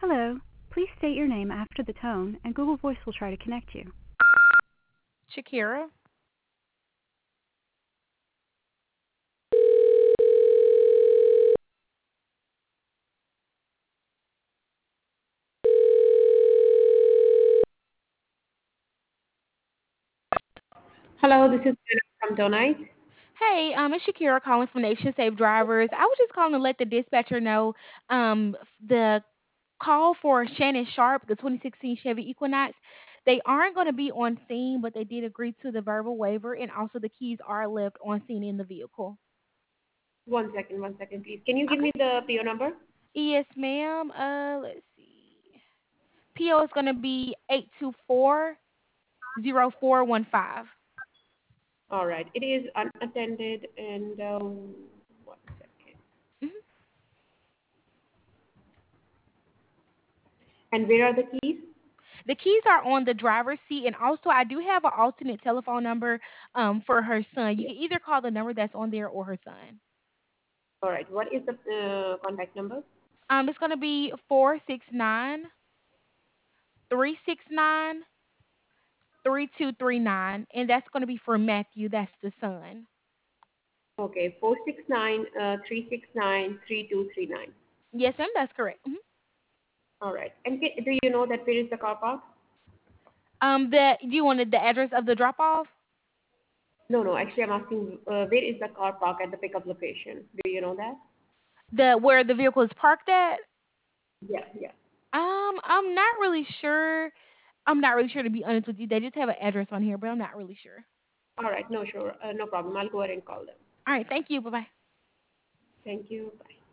Hello. Please state your name after the tone, and Google Voice will try to connect you. Shakira. Hello, this is Anna from Donite. Hey, it's Shakira calling from Nation Safe Drivers. I was just calling to let the dispatcher know the call for Shannon Sharp, the 2016 Chevy Equinox. They aren't going to be on scene, but they did agree to the verbal waiver, and also the keys are left on scene in the vehicle. One second, please. Can you give Okay. me the PO number? Yes, ma'am. Let's see. PO is going to be 8240415. All right. It is unattended and one second. Mhm. And where are the keys? The keys are on the driver's seat, and also I do have an alternate telephone number for her son. You Yes. can either call the number that's on there or her son. All right. What is the contact number? It's gonna be 469-369-3239, and that's gonna be for Matthew. That's the son. Okay, 469 369 3239. Yes, ma'am. That's correct. All right. And do you know that where is the car park? Do you wanted the address of the drop off? No, no. Actually, I'm asking where is the car park at the pickup location? Do you know that? The where the vehicle is parked at? Yeah, yeah. I'm not really sure. I'm not really sure to be honest with you. They just have an address on here, but I'm not really sure. All right. No, sure. No problem. I'll go ahead and call them. All right. Thank you. Bye bye. Thank you. Bye.